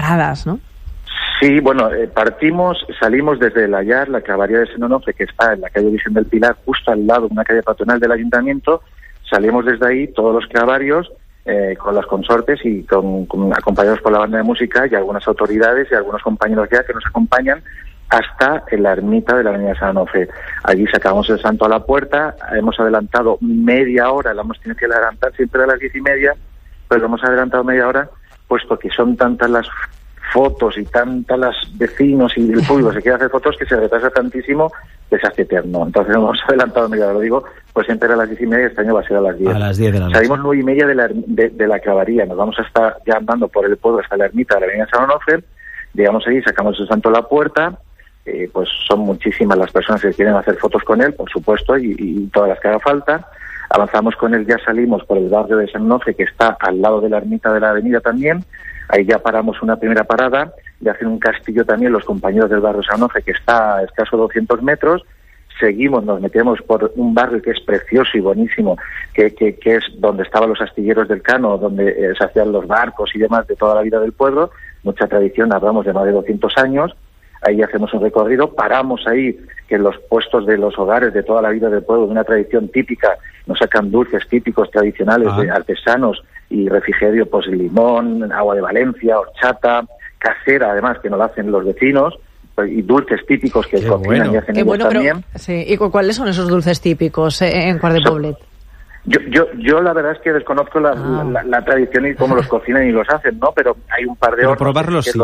paradas, ¿no? Sí, bueno, salimos desde la Yar, la clavaría de San Onofre, que está en la calle Virgen del Pilar, justo al lado de una calle patronal del ayuntamiento. Salimos desde ahí, todos los clavarios, con las consortes y acompañados por la banda de música y algunas autoridades y algunos compañeros ya que nos acompañan hasta en la ermita de la avenida San Onofre. Allí sacamos el santo a la puerta, hemos adelantado media hora, la hemos tenido que adelantar siempre a las 10:30, pero lo hemos adelantado media hora, puesto que son tantas las fotos y tantas las vecinos y el público se quiere hacer fotos que se retrasa tantísimo que se hace eterno. Entonces hemos adelantado media hora, lo digo, pues siempre era a las 10:30 y este año va a ser a las 10. A las 10 de la noche. Salimos 9:30 de la clavaría, nos vamos a estar ya andando por el pueblo hasta la ermita de la avenida San Onofre, llegamos allí, sacamos el santo a la puerta, pues son muchísimas las personas que quieren hacer fotos con él, por supuesto, y todas las que haga falta. Avanzamos con él, ya salimos por el barrio de San Onofre, que está al lado de la ermita de la avenida también. Ahí ya paramos una primera parada, y hacen un castillo también los compañeros del barrio San Onofre, que está a escaso 200 metros. Seguimos, nos metemos por un barrio que es precioso y buenísimo, que es donde estaban los astilleros del Cano, donde se hacían los barcos y demás de toda la vida del pueblo. Mucha tradición, hablamos de más de 200 años. Ahí hacemos un recorrido, paramos ahí, que en los puestos de los hogares de toda la vida del pueblo, de una tradición típica, nos sacan dulces típicos tradicionales de artesanos y refrigerio, pues limón, agua de Valencia, horchata, casera, además, que nos la hacen los vecinos, y dulces típicos que cocinan y hacen ellos también. Sí. ¿Y cuáles son esos dulces típicos en Quart de Poblet? Yo la verdad es que desconozco la tradición y cómo los cocinan y los hacen, ¿no? Pero hay un par de hornos. Probarlos sí.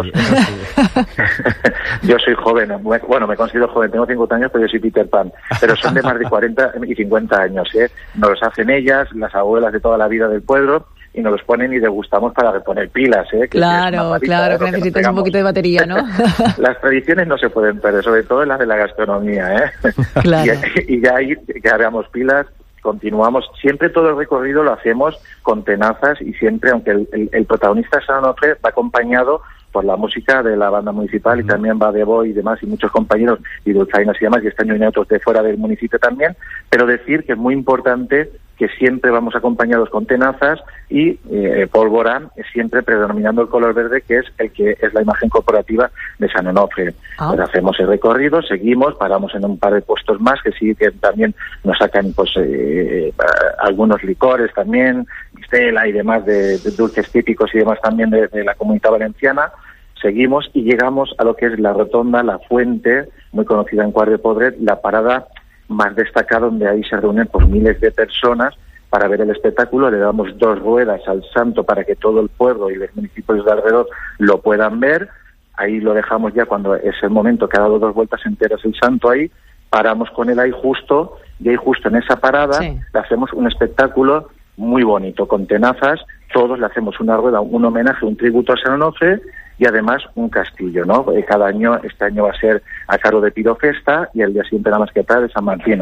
Yo soy joven, bueno, me considero joven, tengo 50 años, pero yo soy Peter Pan. Pero son de más de 40 y 50 años, ¿eh? Nos los hacen ellas, las abuelas de toda la vida del pueblo, y nos los ponen y degustamos para reponer pilas, ¿eh? Claro, que necesitas un poquito de batería, ¿no? Las tradiciones no se pueden perder, sobre todo las de la gastronomía, ¿eh? Claro. Y ya ahí cargamos pilas. Continuamos, siempre todo el recorrido lo hacemos con tenazas y siempre, aunque el protagonista San Onofre va acompañado por la música de la banda municipal y también va de Boy y demás y muchos compañeros y dulzainas y demás, y este año hay otros de fuera del municipio también, pero decir que es muy importante que siempre vamos acompañados con tenazas y pólvora, siempre predominando el color verde, que es el que es la imagen corporativa de San Onofre. Pues hacemos el recorrido, seguimos, paramos en un par de puestos más que sí que también nos sacan pues algunos licores también, mistela y demás de dulces típicos y demás también de la Comunidad Valenciana. Seguimos y llegamos a lo que es la rotonda, la fuente, muy conocida en Quart de Poblet, la parada más destacada, donde ahí se reúnen pues miles de personas para ver el espectáculo. Le damos 2 ruedas al santo para que todo el pueblo y los municipios de alrededor lo puedan ver. Ahí lo dejamos ya cuando es el momento que ha dado 2 vueltas enteras el santo ahí, paramos con él ahí justo, y ahí justo en esa parada le hacemos un espectáculo muy bonito, con tenazas, todos le hacemos una rueda, un homenaje, un tributo a San Onofre, y además un castillo, ¿no? Cada año, este año va a ser a cargo de Pirofesta y el día siguiente nada más que tal de San Martín.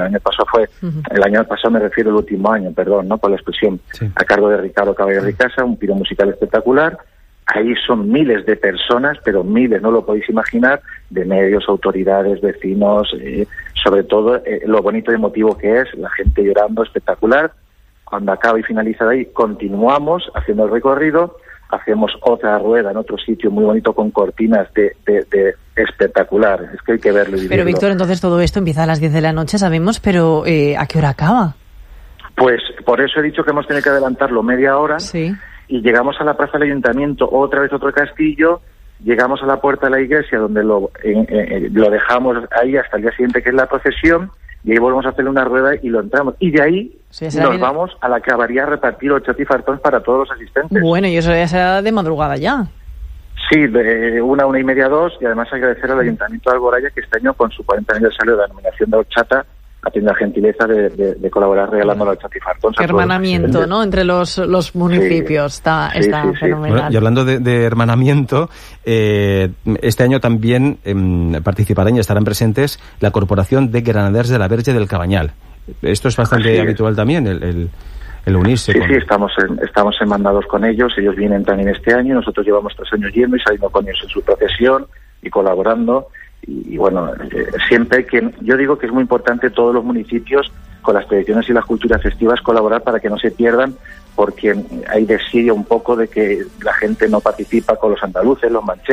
El año pasado me refiero al último año, perdón, ¿no? Por la expresión, a cargo de Ricardo Caballero Ricasa, un piro musical espectacular. Ahí son miles de personas, pero miles, no lo podéis imaginar, de medios, autoridades, vecinos, sobre todo lo bonito y emotivo que es, la gente llorando, espectacular. Cuando acaba y finaliza de ahí, continuamos haciendo el recorrido, hacemos otra rueda en otro sitio muy bonito con cortinas de espectacular. Es que hay que verlo y vivirlo. Pero Víctor, entonces todo esto empieza a las 10 de la noche, sabemos, pero ¿a qué hora acaba? Pues por eso he dicho que hemos tenido que adelantarlo media hora. Sí. Y llegamos a la plaza del ayuntamiento, otra vez otro castillo, llegamos a la puerta de la iglesia donde lo dejamos ahí hasta el día siguiente, que es la procesión, y ahí volvemos a hacerle una rueda y lo entramos. Y de ahí nos vamos a la clavaría a repartir horchata y fartón para todos los asistentes. Bueno, y eso ya será de madrugada ya. Sí, de 1:30, 2, y además agradecer al Ayuntamiento de Alboraya que este año, con su 40 aniversario de la denominación de horchata, ha tenido la gentileza de colaborar regalando la horchata y fartón. Qué hermanamiento, ¿no?, entre los municipios. Está fenomenal. Bueno, y hablando de hermanamiento, este año también participarán y estarán presentes la Corporación de Granaders de la Verge del Cabanyal. Esto es bastante habitual también, el unirse. Sí, estamos enmandados con ellos. Ellos vienen también este año. Nosotros llevamos 3 años yendo y saliendo con ellos en su procesión y colaborando. Y bueno, siempre yo digo que es muy importante todos los municipios, con las tradiciones y las culturas festivas, colaborar para que no se pierdan, porque hay desidia un poco de que la gente no participa con los andaluces, los manchegos.